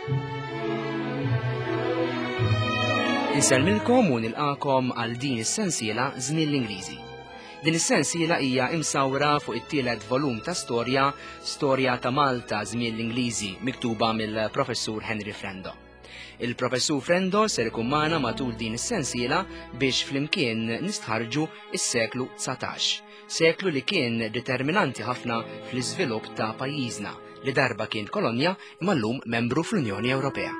Inselmilkom u nilqakom għal din is-sensiela Żmien l-Ingliżi. Din is-sensiela hija imsawra fuq it-tielet volum ta' storja ta' Malta Żmien l-Ingliżi miktuba mill-Professur Henry Frendo. Il-Professur Frendo ser ikun magħna matul din is-sensiela biex flimkien nistħarġu is-seklu 19, seklu li kien determinanti ħafna fl-iżvilupp ta' pajjiżna li darba kien kolonja imma llum membru fl-Unjoni Ewropea.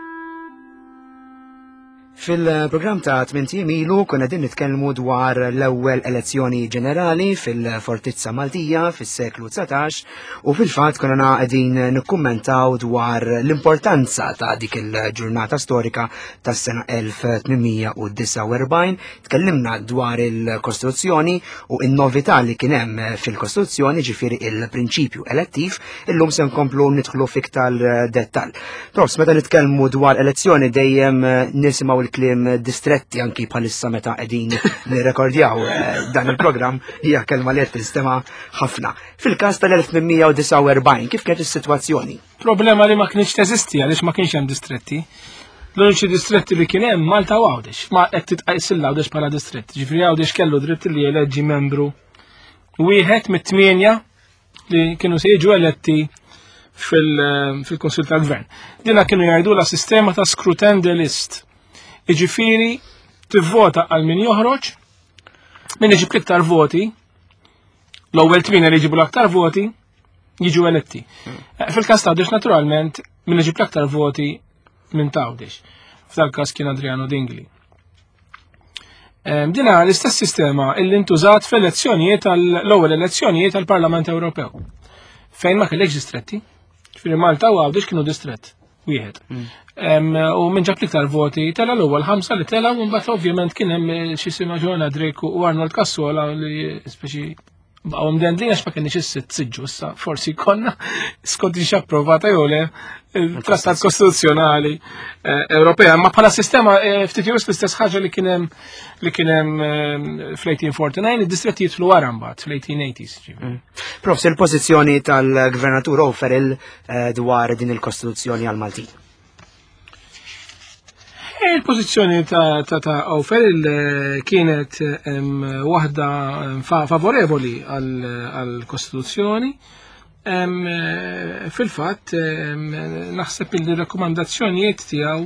Fil-programm ta' 8 ilu konna din nitkellmu dwar l-ewwel elezzjoni ġenerali fil-Fortizza Maltija fis-seklu 19 u fil-fatt konna qegħdin nikkummentaw dwar l-importanza ta' dik il-ġurnata storika tas-sena 1849. Tkellimna dwar il-Kostituzzjoni u n-novità li kien hemm fil-Kostituzzjoni ġifieri il-prinċipju elettiv, illum se nkomplu nidħlu fiktar dettall. Prof, meta nitkellmu dwar elezzjoni dejjem nisimgħu il-klim distretti anki bħalissa meta qegħdin nirrekordjaw dan il-programm hija kelma li qed tinstema' ħafna. Fil-każ tal-1849 kif kienet is-sitwazzjoni? Problema li ma kienx teżisti għaliex ma kienx hemm distretti. L-uniċi distretti li kien hemm Malta u Għawdex, ma qed titqajsil Għawdex bħala distretti. Ġifieri Għawdex kellu dritt li jeleġġi membru wieħed mit-8 li kienu se jiġu eletti fil-Konsil tal-Gvern. Dina kienu jgħidula sistema ta' scrutin de list. Iġifieri tivvota għal min joħroġ, min iġib l-iktar voti, l-ewwel 8 li jġibu l-aktar voti jiġu eletti. Fil-każ ta' Għawdex naturalment min iġib l-aktar voti minn ta' Għawdex. F'dal-każ kien Adriano Dingli. Dina l-istess sistema illi ntużat fl-elezzjonijiet l-ewwel elezzjonijiet tal-Parlament Ewropew. Fejn ma kellekx distretti, ġifieri Malta u Għawdex kienu distrett wieħed. U minn ġab l-iktar voti tela l-ewwel 5 li tela u mbagħad ovvjament kien hemm xi sima Joanna Drake u Arnold Cassola li speċi baqgħu mdendlin għax ma kienx is-sitt siġġu issa forsi konna skont xi approvata jew le il-Trattat Kostituzzjonali Ewropea, ma bħala sistema ftit jurus l-istess ħaġa li kien hemm fl-1849 id-distretti jidħlu wara mbagħad fl-1880s. Prof, il-pożizzjoni tal-Gvernatur O'Farrell dwar din il-Kostituzzjoni għal Maltin. Il-pożizzjoni ta' O'Farrell kienet waħda favorevoli għall-Kostituzzjoni. Fil-fatt naħseb il-rakkomandazzjonijiet tiegħu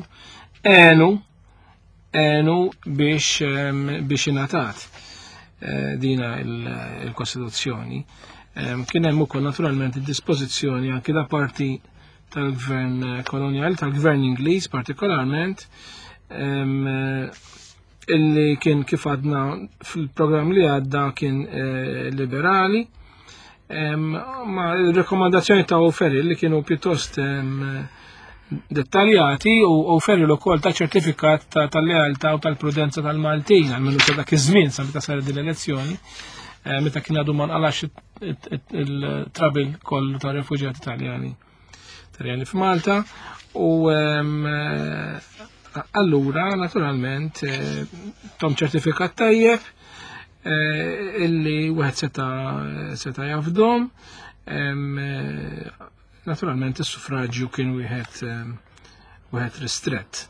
għenu biex ingħatat dina il-Kostituzzjoni. Kien hemm ukoll naturalment id-dispożizzjoni anke da parti tal-Gvern kolonjali, tal-Gvern Ingliż partikolarment, illi kien kif għadna fil-programm li għadda kien liberali, ma il-rekomandazzjoni ta' O'Farrell li kienu pjuttost dettaljati u O'Farrell ukoll ta' ċertifikat tal-lealtà u tal-prudenza tal-Maltin għal-menu ta' dak iż-żmien sa meta saret din l-elezzjoni, meta kien għadu ma nqalax il-trabil kollu ta' refuġjati Taljani f'Malta u allura naturalment tom ċertifikat tajjeb illi wieħed seta' jafdhom, naturalment is-suffraġġju kien wieħed ristrett.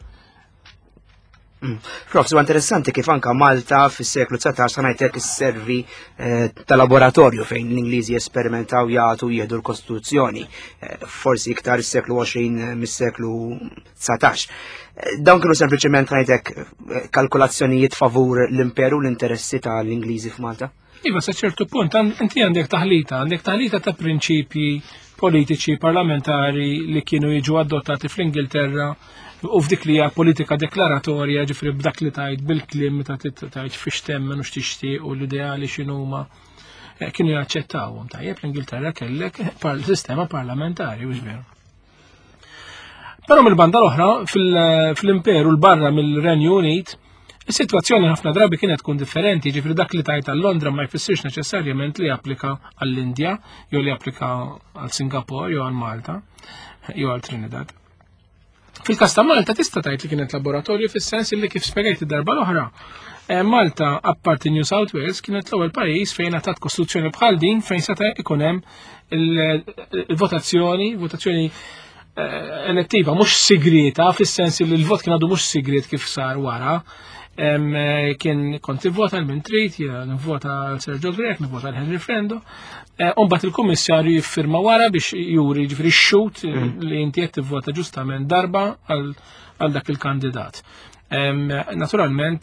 Prof, so interessanti kif anka Malta fis-seklu 19 ngħidlek isservi ta' laboratorju fejn l-Ingliżi esperimentaw jagħtu jieħdu l-Kostituzzjoni, forsi iktar is-seklu 20 mis-seklu 19. Dawn kienu sempliċement ngħidlek kalkulazzjonijiet favur l-imperu l-interessi tal-Ingliżi f'Malta? Iva, sa ċertu punt inti għandek taħlita ta' prinċipji politiċi parlamentari li kienu jiġu adottati fl-Ingilterra u f'dik li hija politika deklaratorja ġifri b'dak li tajt bil-kliem meta tajt fiex temmen u x'tixtieq u l-ideali x'inhuma kienu jaċċettawhom. Tajjeb l-Ingilterra kellek sistema parlamentari mhux veru. Però mill-banda l-oħra fl-imperu l-barra mill-Renju Unit is-sitwazzjoni ħafna drabi kienet tkun differenti, ġifri dak li tajt għal Londra ma jfissirx neċessarjament li japplika għall-Indja jew li japplika għal Singapore jew għal Malta jew għal Trinidad. Fil-każ ta' Malta tista' tgħid li kienet laboratorju fis-sens li kif spjegajt id-darba l-oħra. Malta apparti New South Wales kienet l-ewwel pajjiż fejn għatat kostituzzjoni bħal din fejn seta' ikun hemm il-votazzjoni elettiva mhux segreta, fis-sens li l-vot kien għadu mhux segret kif sar wara. Kont ivvota minn trid, nivvota għal Sergio Grek, nivvota għal Henry Frendo. Umbat il-kummissarju jiffirma wara biex juri ġifri x-xut li inti qed tivvota ġustament darba għal dak il-kandidat. Naturalment,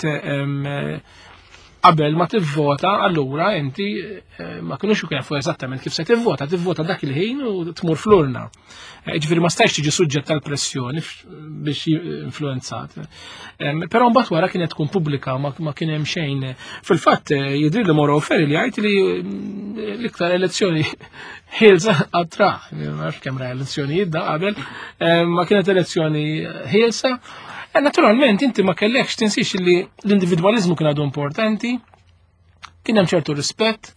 qabel ma tivvota, allura inti ma kinux ikun jafu eżattament kif se tivvota dak il-ħin u tmur fl-urna. Ġifieri ma stajx tiġi suġġett tal-pressjoni biex influenzat. Però mbagħad wara kienet tkun pubblika ma kien hemm xejn. Fil-fatt jidri li Moro Ferri li jgħid li l-iktar elezzjoni ħielsa għatra, ma nafx kemm ra elezzjonijiet da qabel, ma kienet elezzjoni ħielsa. Naturalment, inti ma kellekx tinsix li l-individualizmu kien għadu importanti, kien hemm ċertu rispett,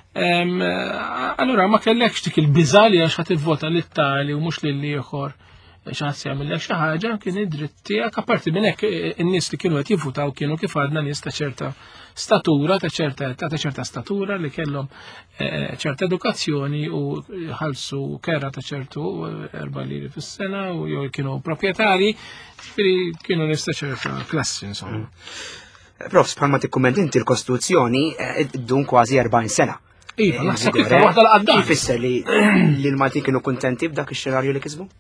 allura ma kellekx dik il-biżali għax ħadd ivvota lit-tali u mhux lil ieħor x'ħadd jagħmellek xi ħaġa kien id-dritt tiegħek, apparti minn hekk in-nies li kienu qed jivvutaw kienu kif għadna nies ta' ċerta statura, ta' ċerta statura li kellhom ċerta edukazzjoni u ħalsu kera ta' ċertu 4 liri fis-sena u jew kienu proprjetarji, kienu nies ta' ċerta klassi insomma. Prof, bħalma tikkumment inti l-Kostituzzjoni ddum kważi 40 sena. Iva, naħseb iktar waħda l-qaddam. Ifisser li l-Maltin kienu kuntenti b'dak ix-xenarju li kisbu?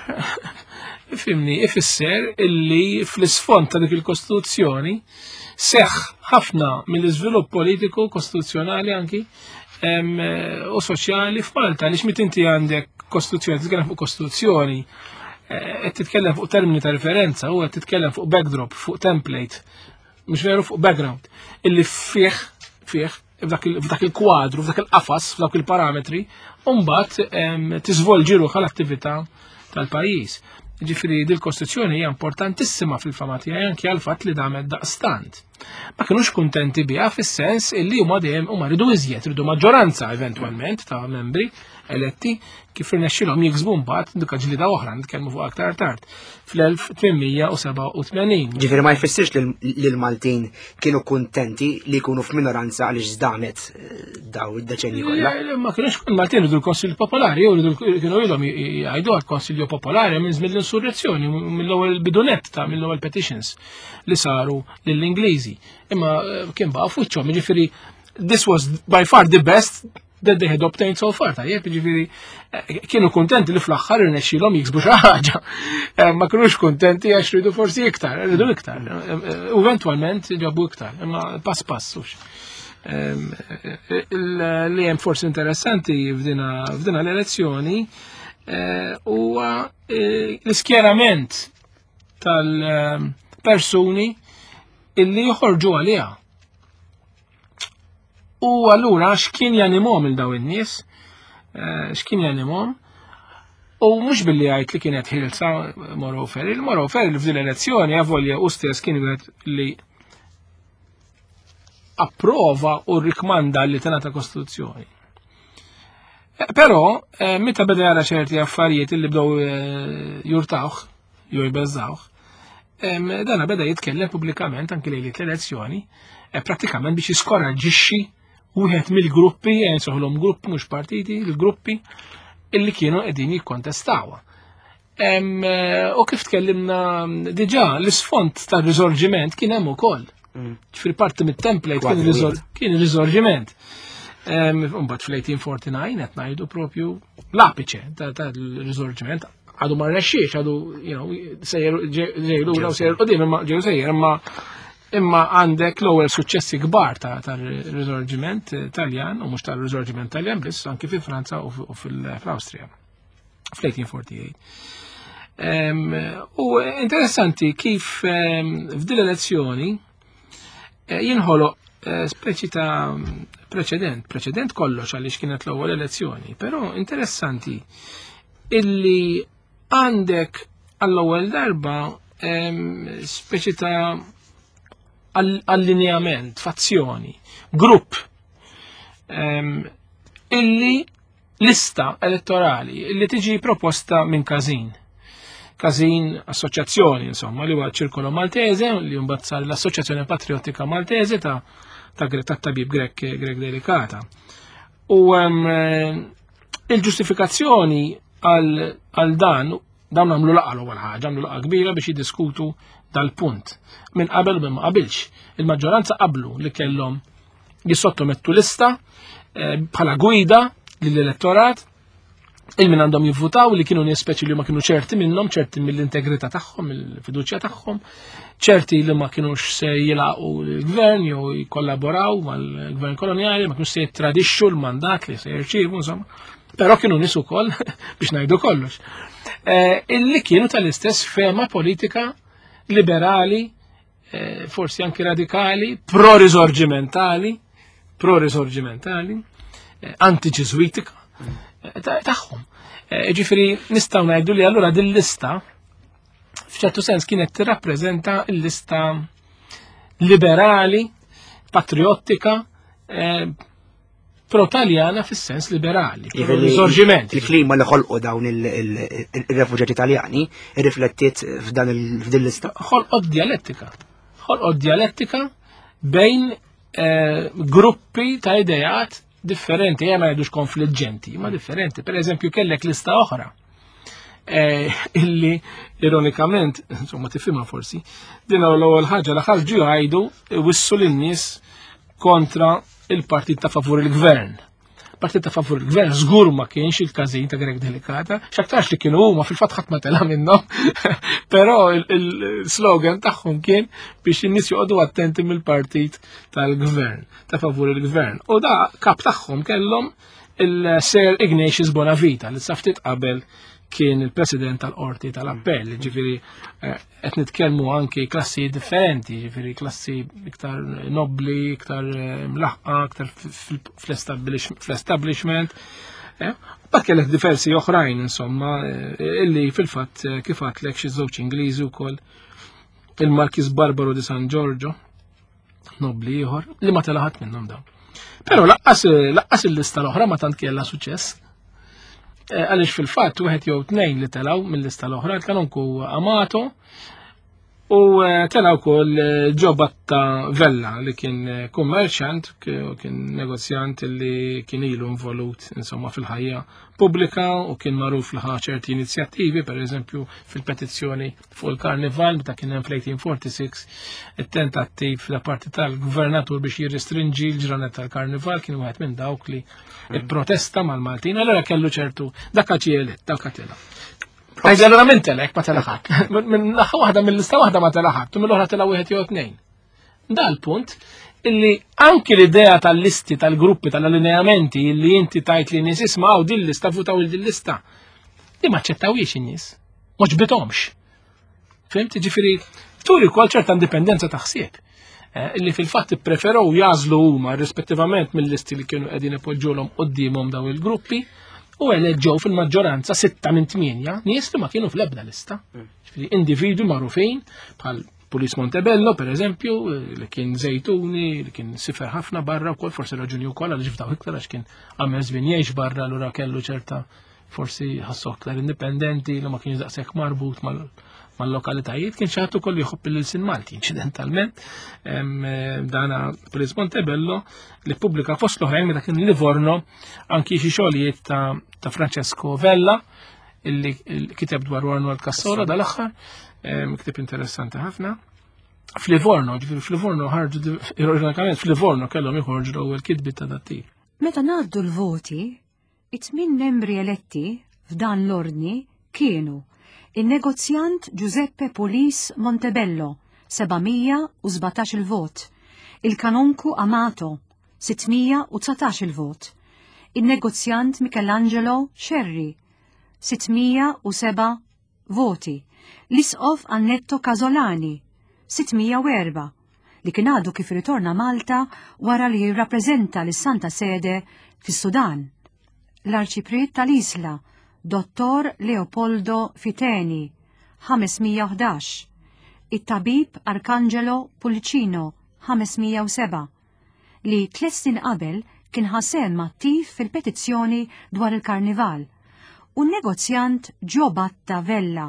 Fimni, ifisser illi fl-isfond ta' dik il-Kostituzzjoni seħħ ħafna mill-iżvilupp politiku, kostituzzjonali anki u soċjali f'Malta, għaliex mit inti għandek Kostituzzjoni, titkellem fuq Kostituzzjoni, qed titkellem fuq termini ta' referenza, u qed titkellem fuq backdrop, fuq template, mhux veru fuq background, illi fih f'dak il-kwadru, f'dak il-qafas, f'dak il-parametri, u mbagħad tiżvolġi ruħha l-attività tal-pajjiż. Ġifieri dil-Kostituzzjoni hija importantissima fil-fama tiegħi anke għal fatt li damet daqstant. Ma kinux kuntenti biha fis-sens illi huma dejjem huma ridu iżjed, ridu maġġoranza eventwalment ta' membri eletti kif irnexxilhom jiksbu mbagħad dik ġlieda oħra nitkellmu fuq aktar tard fl-1887. Ġifieri ma jfissirx li l-Maltin kienu kuntenti li jkunu f'minoranza għaliex żdamet daw id-deċenji kollha. Ma kienux Maltin ridu l-Konsilju Popolari, jew kienu ilhom jgħidu għall-Konsilju Popolari minn żmien l-insurrezzjoni, mill-ewwel bidunet ta' mill-ewwel petitions li saru lill-Ingliżi. Imma kien baqa' fuċċhom, jiġifieri this was by far the best that they had obtained so far, tajjeb, ġifieri kienu kuntenti li fl-aħħar irnexxilhom jiksbu xi ħaġa. Ma kinux kuntenti għax ridu forsi iktar, ridu iktar. Eventwalment ġabu iktar, imma pass passux. Li hemm forsi interessanti f'dina l-elezzjoni huwa l-iskjerament tal-persuni illi joħorġu għaliha. U allura x'kien janimhom il daw in-nies, x'kien janimhom, u mhux billi jgħid li kienet ħilsa Moro Ferri. Moro Ferri li f'din l-elezzjoni avolja u stess kien wieħed li approva u rikmanda li tingħata Kostituzzjoni. Però meta beda jara ċerti affarijiet li bdew jurtawh, jew jbeżżawh, dana beda jitkellem pubblikament anke lejliet l-elezzjoni, prattikament biex jiskoraġġixxi wieħed mill-gruppi, soħlhom gruppi mhux partiti, il-gruppi illi kienu qegħdin jikkontestawha. U kif tkellimna diġà l-isfond tar-riżorġiment kien hemm ukoll. Ġifieri parti mit-template kien ir-riżorġiment. Mbagħad fl-1849 qed ngħidu propju l-apiċe tal-riżorġiment għadu ma rnexxiex, għadu sejjer ġejlu u sejjer qudiem imma ġew sejjer imma għandek l-ewwel suċċessi kbar tar-riżorġiment Taljan u mhux tar-riżorġiment Taljan biss anke fi Franza u fl-Awstrija fl-1848. U interessanti kif f'din l-elezzjoni jinħoloq speċi ta' preċedent kollox għaliex kienet l-ewwel elezzjoni, però interessanti illi għandek għall-ewwel darba speċi ta' allineament, fazzjoni, grupp illi lista elettorali illi tiġi proposta minn Kazin assoċjazzjoni, insomma, li huwa ċirkolo Maltese, li mbagħad sar l-Assoċjazzjoni Patriottika Maltese ta' tabib Grek Delikata. U il-ġustifikazzjoni għal dan Dawn għamlu laqgħa l-ewwel ħaġa, għamlu laqgħa kbira biex jiddiskutu dal-punt. Minn qabel u minn ma qabilx. Il-maġġoranza qablu li kellhom jissottomettu lista bħala gwida lill-elettorat il-min għandhom jivvutaw li kienu nispeċi li ma kienu ċerti minnhom, ċerti mill-integrità tagħhom, mill-fiduċja tagħhom, ċerti li ma kienux se jilaqgħu l-gvern jew jikollaboraw mal-gvern koloniali, ma kienux se jittradixxu l-mandat li se jirċievu, insomma. Però kienu nies ukoll biex ngħidu kollox. Illi kienu tal-istess fema politika liberali, forsi anki radikali, pro-risorġimentali, anti-ġiżwitika tagħhom. Ġifieri nistgħu ngħidu li allura din lista f'ċertu sens kienet tirrappreżenta l-lista liberali, patriottika, pro-Taljana fis-sens liberali, pro-risorġiment. Il-klima li ħolqu dawn ir-refuġjati Taljani irriflettiet f'din l-lista. Ħolqot dialettika bejn gruppi ta' idejat differenti, ma jgħidux konfliġġenti, ma differenti. Per eżempju, kellek lista oħra illi ironikament, insomma tifhimha forsi, din l-ewwel ħaġa li ħarġu jgħidu wissu lin-nies kontra il-partit ta' favur il-gvern. Partit ta' favur il-gvern żgur ma kienx il-każin ta' Grek Delikata, x'aktarx li kienu huma fil-fatt ħadd ma tela minnhom, però il-slogan tagħhom kien biex in-nies joqogħdu attenti mill-partit tal-gvern, ta' favur il-gvern. U da kap tagħhom kellhom il-Sir Ignatius Bonavita li saftit qabel kien il-President tal-Qorti tal-Appell, ġifieri qed nitkellmu anke klassi differenti, ġifieri klassi iktar nobbli, iktar mlaħqa, iktar fl-establishment. Bad kellek diversi oħrajn insomma illi fil-fatt kif għatlek xi żewġ Ingliżi wkoll il-Markiż Barbaro di San Giorgio, nobbli ieħor li ma telaħat minnhom dawn. Però laqqas il-lista l-oħra ma tant kellha suċċess. Għalix fil-fatt wieħed jew tnejn li telaw mill-lista l-oħra kanonku Amato u telaw kol Ġobatta Vella li kien kummerċant, kien negozjant li kien ilu involut insomma fil-ħajja pubblika u kien magħruf li ħa ċerti inizjattivi, per eżempju fil-petizzjoni fuq il-Karnival meta kien hemm fl-1846 it-tentattiv da parti tal-gvernatur biex jirrestrinġi l-ġranet tal-Karnival kien wieħed minn dawk li protesta mal-Maltin, allora kellu ċertu dak ġielet, dak tela. Allora minn telek ma telaħat. Minn waħda mill-lista waħda ma telaħat, u mill-oħra tela wieħed jew tnejn. Da l-punt illi anki l-idea tal-listi, tal-gruppi, tal-allineamenti illi inti tajt li nies isma'w din lista votaw din lista. Li ma ċettawiex in-nies. Ma ġbitomx. Fimt? Ġifieri turi wkoll ċerta indipendenza ta' ħsieb. Illi fil-fatt ippreferew jażlu huma rispettivament mill-listi li kienu qegħdin ipoġġulhom qudiemhom daw il-gruppi u eleġġew fil-maġġoranza 6 minn 8 nies li ma kienu fl-ebda lista. Ġifieri individwi magħrufin bħal Pulis Montebello, per eżempju, li kien zejtuni, li kien sifer ħafna barra wkoll forsi raġuni wkoll għal ġiftaw iktar għax kien għamel żmien jgħix barra allura kellu ċerta forsi ħassu aktar indipendenti li ma kienx daqshekk marbut mal-lokalitajiet, kien xaħtu koll jħobb il-sin Malti, incidentalment. Dana Pulis Montebello li pubblika fost l-oħrajn meta kien Livorno anki xi xogħlijiet ta' Francesco Vella illi kiteb dwar Warno l-Kassola dal-aħħar, kiteb interessanti ħafna. F'Livorno, ġifieri f'Livorno ħarġu ironikament f'Livorno kellhom joħorġu l-ewwel kitbi ta' dattir. Meta ngħaddu l-voti, it-tmien membri eletti f'dan l-ordni kienu il-negozjant Giuseppe Pulis Montebello, 717 il-vot, il-kanonku Amato, 619 il-vot, il-negozjant Michelangelo Scerri, 607 voti, l-isqof Annetto Casolani, 604, li kien għadu kif ritorna Malta wara li jirrappreżenta l-Santa Sede fis-Sudan. L-Arċipriet tal-Isla, Dottor Leopoldo Fiteni, 511, it-tabib Arcangelo Pulcino, 507, li 3 snin qabel kien ħasem attiv fil-petizzjoni dwar il-Karnival, u n-negozjant Ġobatta Vella,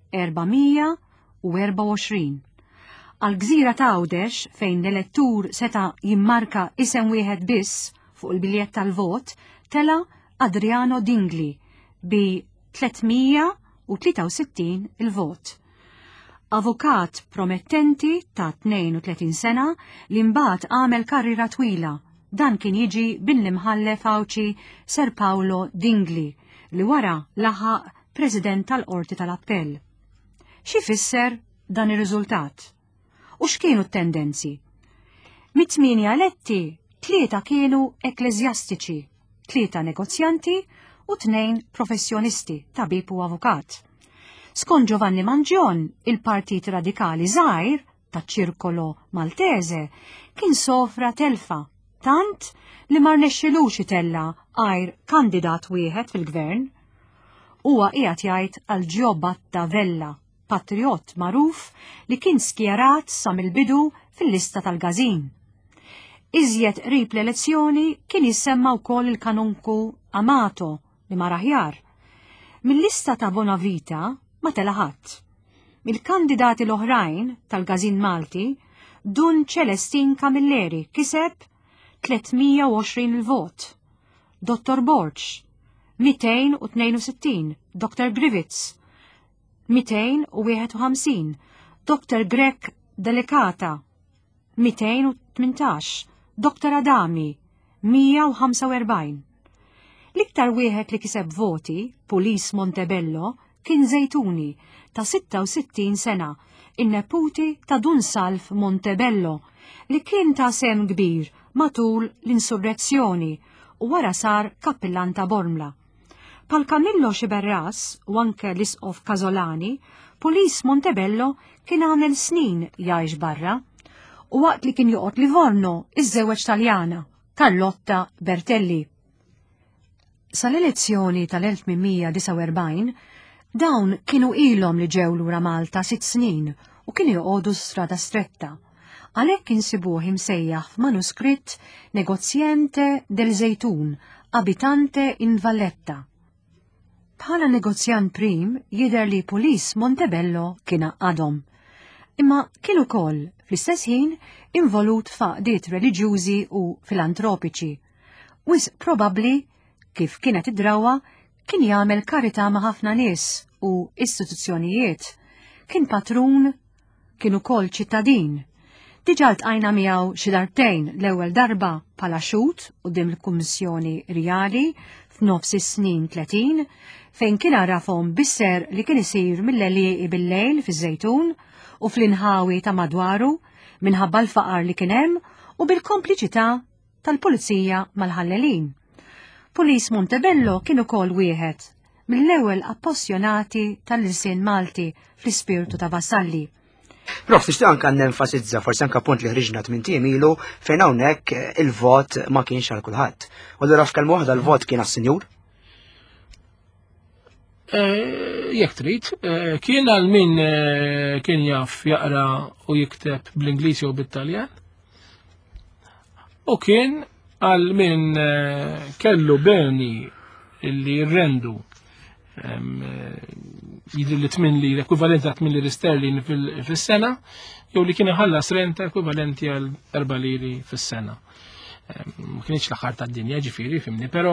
424. Għal-gżira ta' Għawdex fejn l-elettur seta jimmarka isem wieħed biss fuq il-biljett tal-vot, tela Adriano Dingli bi 300 u 63 il-vot. Avukat promettenti ta' 32 sena li mbagħad għamel karriera twila. Dan kien jiġi bin-imħallef Awċi Ser Paolo Dingli li wara laħaq President tal-Qorti tal-Appell. Xi fisser dan ir-riżultat? U x'kienu t-tendenzi? Mit-8 eletti, 3 kienu ekleżjastiċi, 3 negozjanti u 2 professjonisti, tabib u avukat. Skont Giovanni Mangion, il-Partit Radikali żgħir taċ-ċirkolo Maltese kien sofra telfa tant li ma rnexxilux itella għajr kandidat wieħed fil-gvern. Huwa qiegħed jgħid għal Giovanni Vella, patriot magħruf li kien skjerat sa mill-bidu fil-lista tal-Gazin. Iżjed qrib l-elezzjoni kien jissemma wkoll il-kanunku Amato li ma raħjar. Mill-lista ta' Bonavita ma tela ħadd. Mill-kandidati l-oħrajn tal-Gazin Malti, Dun Celestin Camilleri kiseb 320 il-vot. Dr. Borch 262, Dr. Grivitz 251, Dr. Grek Delicata 218, Dr. Adami 145. L-iktar wieħed li kiseb voti, Pulis Montebello, kien Zejtuni ta' 66 sena, in-neputi ta' Dunsalf Montebello, li kien ta' sem kbir matul l-insurrezzjoni u wara sar kappillan ta' Bormla. Pal Camillo Xiberras u anke l-isqof Kazolani, Pulis Montebello kien għamel snin jgħix barra u waqt li kien joqgħod Livorno iż-żewġ Taljana, Carlotta Bertelli. Sal-elezzjoni tal-1849 dawn kienu ilhom li ġew lura Malta 6 snin u kienu joqogħdu strada stretta. Għalhekk insibuh imsejjaħ f'manuskritt Negoziante del Zejtun, abitante in Valletta. Bħala negozjant prim jidher li Pulis Montebello kien għadhom. Imma kien ukoll fl-istess ħin involut f'aqdiet reliġjużi u filantropiċi. Wis probabbli kif kienet id-drawwa kien jagħmel karità ma' ħafna nies u istituzzjonijiet. Kien patrun, kien ukoll ċittadin. Diġà ltqajna miegħu xi darbtejn l-ewwel darba bħala xut quddiem il-Kummissjoni Rijali f'nofs is-snin 30 fejn kien arafhom bisser li kien isir mill-għelieqi bil-lejl fiż-Żejtun u fl-inħawi ta' madwaru minħabba l-faqar li kien hemm u bil-kompliċità tal-pulizija mal-ħallelin. Pulis Montebello kien ukoll wieħed mill-ewwel appassjonati tal-lisien Malti fl-ispirtu ta' vassalli. Prof, tixtieq anke nenfasizza forsi anke punt li ħriġna 8 ilu fejn hawnhekk il-vot ma kienx għal kulħadd. U allura f'kelma waħda l-vot kien għas-Sinjur? Jekk trid, kien għal min kien jaf jaqra u jikteb bl-Ingliżi u bit-Taljan. U kien għal min kellu beni li jirrendu jidri li 8 lira, ekwivalenti ta' 8 liri sterlin fil-sena, jew li kien iħallas renta ekwivalenti għal 4 liri fis-sena. Ma kienx l-aħħar tad-dinja ġifieri, fimni, però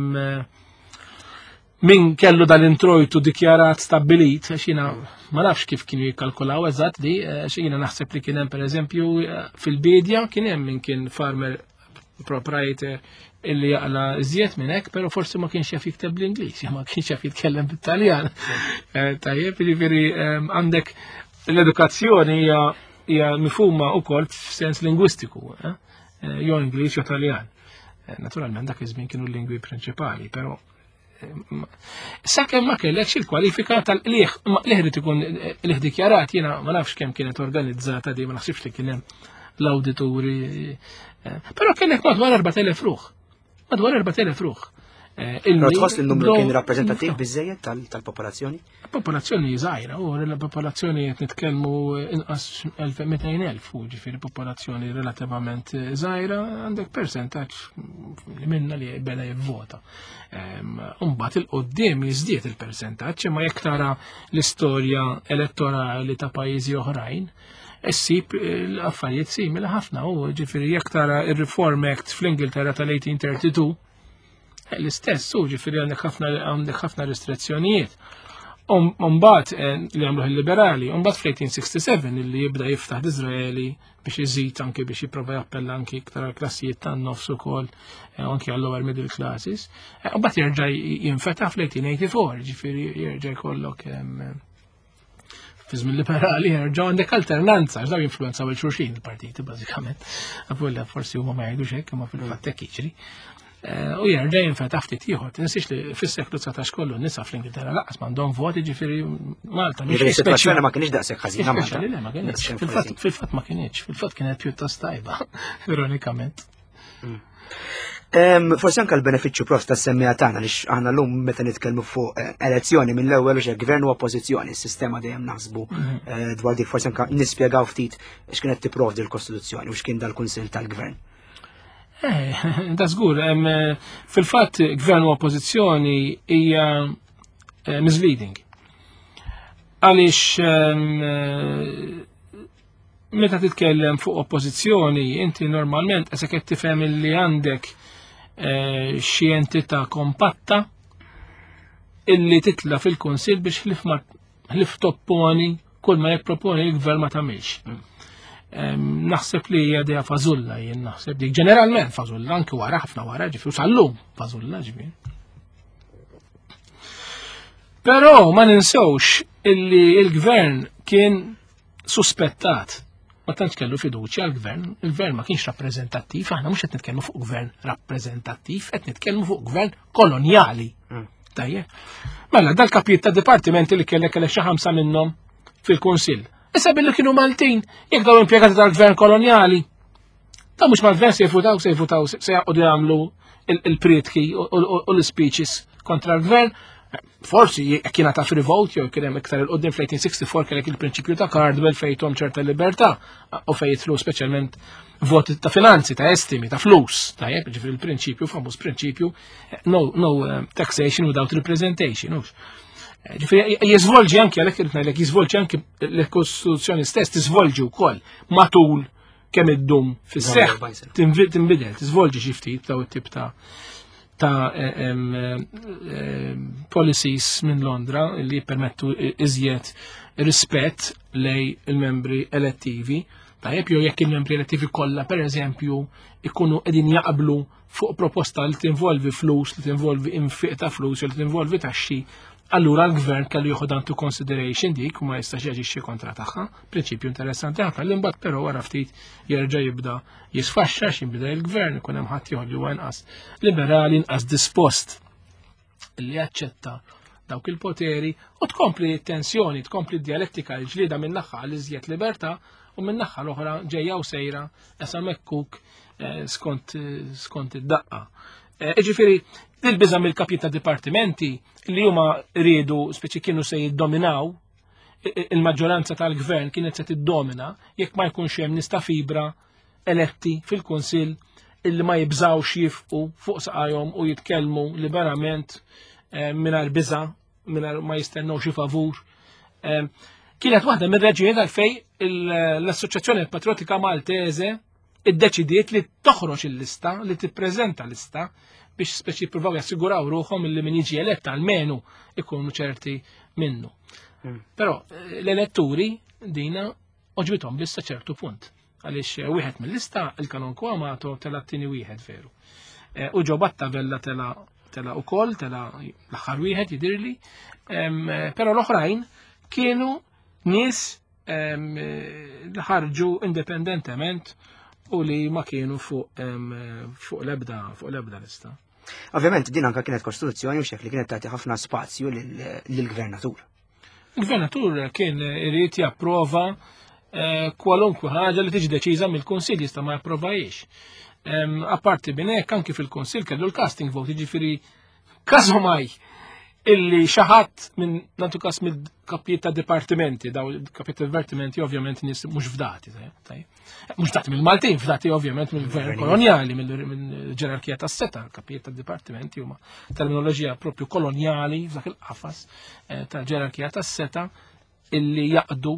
min kellu dal-introjtu dikjarat stabbilit, għax jiena ma nafx kif kienu jikkalkulaw eżatt di, għax jiena naħseb li kien hemm pereżempju fil-bidja kien hemm min kien farmer proprietor illi jaqla iżjed minn hekk, però forsi ma kienx jaf jikteb bl-Ingliż, ma kienx jaf jitkellem bit-Taljan. Tajjeb, jiġifieri għandek l-edukazzjoni hija mifhuma wkoll f'sens lingwistiku, jew Ingliż jew Taljan. Naturalment dak iż-żmien kienu l-lingwi prinċipali, però sakemm ma kellekx il-kwalifika tal-qlieħ, l-ħrid ikun qlieħ dikjarat, jiena ma nafx kemm kienet organizzata di, ma naħsibx li kien hemm l-awdituri. Però kellek madwar 4,000 ruħ. Madwar 4,000 ruħ. Tħoss li n-numru kien rappreżentattiv biżżejjed tal-popolazzjoni? Popolazzjoni żgħira, u l-popolazzjoni qed nitkellmu inqas 200,000, ġifieri popolazzjoni relattivament żgħira, għandek persentaġġ li minna li beda jivvota. Mbagħad il-qudiem jiżdied il-persentaġġ, imma jekk tara l-istorja elettorali ta' pajjiżi oħrajn, issib l-affarijiet simili ħafna, u ġifieri jekk tara ir-Reform Act fl-Ingilterra tal-1832, l-istess, u ġifieri għandek ħafna restrizzjonijiet. Umbat li għamluħ il-liberali, umbat fl-1867 li jibda jiftaħ d-Izraeli biex jizit anki biex jiprofa jappella anki iktar klassijiet tan nofs ukoll anki għall-lower middle classes. Umbat jerġa' jinfetaħ fl-1884, ġifieri jerġa' jkollok fizmin liberali jerġa' għandek alternanza, għax daw jinfluenzaw il-xulxin il-partiti bażikament. Għapulla forsi huma ma jgħidux hekk, imma fil-fatt hekk jiġri. U jerġa' jinfetaħ ftit ieħor. Tinsiex li fis-seklu 19 kollu nisa fl-Ingilterra laqas m'għandhom voti, ġifieri Malta mhix situazzjoni ma kienx daqshekk ħażina Malta. Ma kienx. Fil-fatt ma kienx, fil-fatt kienet pjuttost tajba, ironikament. Forsi anke l-benefiċċju prost tas-semmija tagħna li aħna llum meta nitkellmu fuq elezzjoni mill-ewwel u gvern u oppożizzjoni, is-sistema dejjem naħsbu dwar dik forsi anke nispjegaw ftit x'kienet tipprovdi l-Kostituzzjoni u x'kien dal-Kunsill tal-Gvern. Da żgur, fil-fatt gvern u oppożizzjoni hija misleading. Għaliex meta titkellem fuq oppożizzjoni, inti normalment qed tifhem li għandek xi entità kompatta illi titla fil-Kunsill biex ħlif topponi kull ma jipproponi l-gvern ma tagħmilx. Naħseb li hija idea fażulla jien naħseb dik ġeneralment fażulla anke wara ħafna wara ġifieri sal-lum fażulla ġifieri. Però ma ninsewx illi l-gvern kien suspettat. Ma tantx kellu fiduċja għall-gvern, il-gvern ma kienx rappreżentattiv, aħna mhux qed nitkellmu fuq gvern rappreżentattiv, qed nitkellmu fuq gvern kolonjali. Tajjeb. Mela dal-kapijiet ta' dipartimenti li kellek xi ħamsa minnhom fil-Kunsill. Issa billi kienu Maltin, jekk daw impjegati tal-gvern kolonjali, ta' mhux mal-gvern se jfutaw se jaqgħu jagħmlu il-prietki u l-speeches kontra l-gvern. Forsi kien ta' free vote jew kien hemm iktar il-qudiem fl-1864 kellek il-prinċipju ta' Cardwell fejthom ċerta libertà u fejn jitlu speċjalment voti ta' finanzi, ta' estimi, ta' flus, tajjeb, ġifieri il-prinċipju famuż prinċipju no taxation without representation. Ġifieri jiżvolġi anke għalhekk irid ngħidlek jiżvolġi anke l-Kostituzzjoni stess tiżvolġi wkoll matul kemm iddum fis-seħħ tinbidel, tiżvolġi xi ftit daw it-tip ta' policies minn Londra li jippermettu iżjed rispett lej il-membri elettivi. Tajjeb jew jekk il-membri elettivi kollha pereżempju ikunu qegħdin jaqblu fuq proposta li tinvolvi flus, li tinvolvi infiq ta' flus, li tinvolvi taxxi, allura l-gvern kellu jieħu into consideration dik u ma jistax jaġixxi kontra tagħha. Prinċipju interessanti ħafna li mbagħad però wara ftit jerġa' jibda jisfaxxa x'inbida il-gvern ikun hemm ħadd ieħor li huwa inqas liberali, inqas dispost li jaċċetta dawk il-poteri u tkompli t-tensjoni, tkompli d-dialettika l-ġlieda minn naħa għal iżjed libertà u minn naħa l-oħra ġejja u sejra esa mekkuk skont id-daqqa. Ġifieri il-biża mill-kapji ta' dipartimenti li huma rridu speċi kienu se jiddominaw il-maġġoranza tal-gvern kienet se tiddomina jekk ma jkunx hemm nista' fibra eletti fil-Kunsill illi ma jibżawx jifqu fuq saqajhom u jitkellmu liberament mingħajr biża' mingħajr ma jistennew xi favur. Kienet waħda mir-raġunijiet għalfejn l-Assoċjazzjoni Patriotika Maltese iddeċidiet li toħroġ il-lista, li tippreżenta lista biex speċi jippruvaw jassiguraw ruħhom illi min jiġi elett almenu ikunu ċerti minnu. Però l-elettori dina oġbithom biss sa ċertu punt. Għaliex wieħed mill-lista il-Kanonku Amato tela t-tieni wieħed veru. U ġo Battabella tela ukoll tela l-aħħar wieħed jidirli, però l-oħrajn kienu nies li ħarġu indipendentement u li ma kienu fuq l-ebda lista. Ovvjament din anke kienet kostituzzjoni u xekk li kienet tagħti ħafna spazju lill-gvernatur. Il-gvernatur kien irid japprova kwalunkwe ħaġa li tiġi deċiża mill-Kunsill jista' ma japprovajiex. Apparti minn hekk anke fil-Kunsill kellu l-casting vote, jiġifieri każomaj illi xaħat minn nantu kas mill-kapijiet ta' dipartimenti, daw il-kapijiet ta' dipartimenti ovvjament nis mhux fdati, mhux fdati mill-Maltin, fdati ovvjament mill-gvern koloniali, mill-ġerarkija tas-seta, kapijiet ta' dipartimenti huma terminoloġija propju koloniali f'dak il-qafas ta' ġerarkija tas-seta illi jaqdu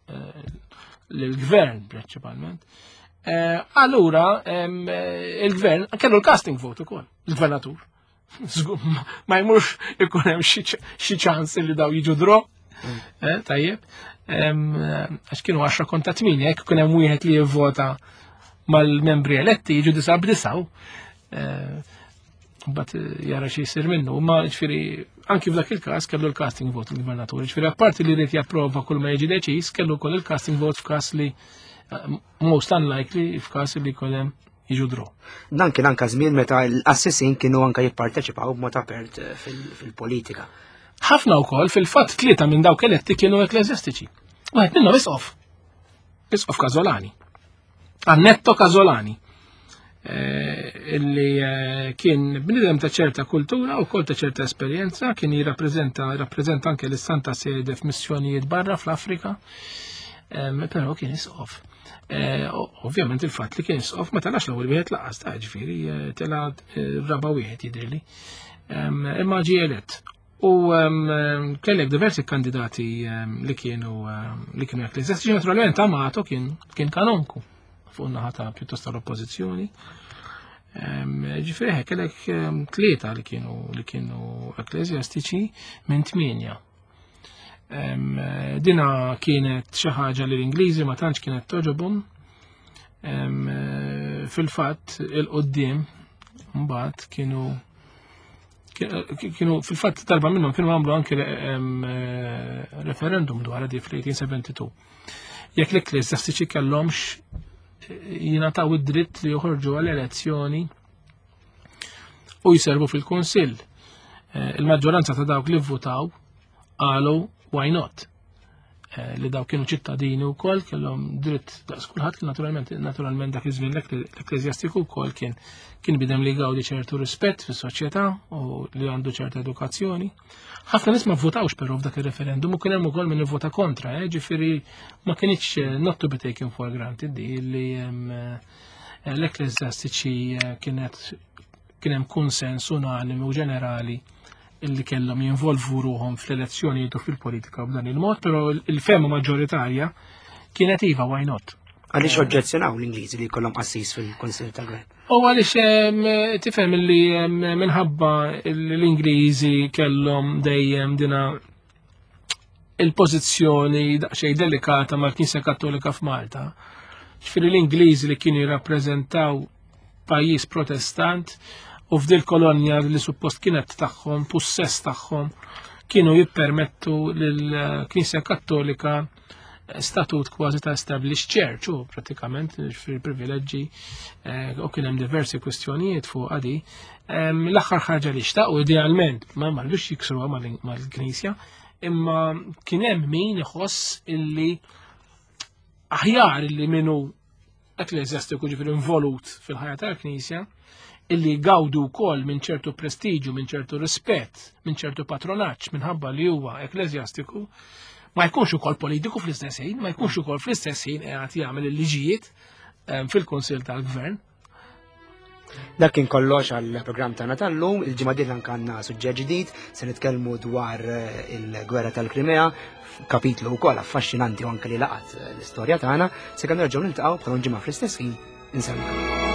l-gvern prinċipalment. Allura il-gvern kellu l-casting vote ukoll, il-gvernatur. ma jmurx ikun hemm xi ċans li daw jiġu draw. Tajjeb. Għax kienu 10 kontra 8, jekk ikun hemm wieħed li jivvota mal-membri eletti jiġu 9 Mbagħad jara xi jsir minnu, ma ġifieri anki f'dak il-każ kellu l-casting vote il-gvernatur. Ġifieri apparti li jrid japprova kull ma jiġi deċiż, kellu wkoll il-casting vote f'każ li most unlikely f'każ li jkun hemm jiġu draw. Dan kien anke żmien meta l-assessin kienu anke jipparteċipaw b'mod apert fil-politika. Ħafna wkoll fil-fatt 3 minn dawk eletti kienu ekleżjastiċi. Wieħed minnhom Isqof Casolani. Annetto Casolani. Illi kien bniedem ta' ċerta kultura u kol ta' ċerta esperjenza, kien jirrappreżenta anke l-Santa Sede f'missjonijiet barra fl-Afrika, però kien Isqof. Ovvjament il-fatt li kien Isqof ma talax l-ewwel wieħed laqas ta' ġifieri tela raba wieħed jidhirli. Imma ġie elett. U kellek diversi kandidati li kienu ekleżjastiċi, naturalment Amato kien kanonku fuq naħa ta' pjuttost tal-oppożizzjoni. Ġifieri kellek 3 li kienu ekleżjastiċi minn 8. Dina kienet xi ħaġa li l-Ingliżi ma tantx kienet toġobhom. Fil-fatt il-qudiem mbagħad kienu fil-fatt darba minnhom kienu għamlu anke referendum dwar di fl-1872. Jekk l-ekleżjastiċi kellhomx jingħataw id-dritt li joħorġu għall-elezzjoni u jservu fil-Kunsill. Il-maġġoranza ta' dawk li vvutaw qalu why not? Li dawk kienu ċittadini wkoll kellhom dritt daqs kulħadd naturalment dak iż-żmien l-ekleżjastiku wkoll kien bidem li gawdi ċertu rispett fis-soċjetà u li għandu ċerta edukazzjoni. Ħafna nies ma vvotawx però f'dak ir-referendum u kien hemm ukoll min ivvota kontra, ġifieri ma kienx not to be taken for granted li l-ekleżjastiċi kien hemm konsens unanimu u ġenerali illi kellhom jinvolvu ruhom fl-elezzjonijiet u fil-politika b'dan il-mod, però il-fema maġġoritarja kienet iva why not. Għaliex oġġezzjonaw l-Ingliżi li jkollhom assis fil-Kunsill tal-Gvern? U għaliex tifhem li minħabba l-Ingliżi kellhom dejjem dina il-pożizzjoni daqsxejn delikata mal-Knisja Kattolika f'Malta. Ġifieri l-Ingliżi li kienu jirrappreżentaw pajjiż Protestant u f'dil kolonja li suppost kienet tagħhom, possess tagħhom, kienu jippermettu lill-Knisja Kattolika statut kważi ta' established church, u pratikament fil-privileġġi u kien hemm diversi kwestjonijiet fuq għadi. L-aħħar ħaġa li xtaqu idealment ma marrux jiksruha mal-Knisja, imma kien hemm min iħoss illi aħjar illi minnu ekleżjastiku ġifieri involut fil-ħajja tal-Knisja, illi gawdu wkoll minn ċertu prestiġu, minn ċertu rispett, minn ċertu patronaġġ minħabba li huwa ekleżjastiku, ma jkunx ukoll politiku fl-istess ħin, ma jkunx ukoll fl-istess ħin qed jagħmel il-liġijiet fil-Kunsill tal-Gvern. Dak kien kollox għall-programm tagħna tal-lum, il-ġimgħa dieħla għandna suġġett ġdid, se nitkellmu dwar il-Gwerra tal-Krimea, kapitlu wkoll affaxxinanti u anke li laqat l-istorja tagħna, se kemm nerġgħu niltaqgħu bħala ġimgħa fl-istess ħin insemmiha.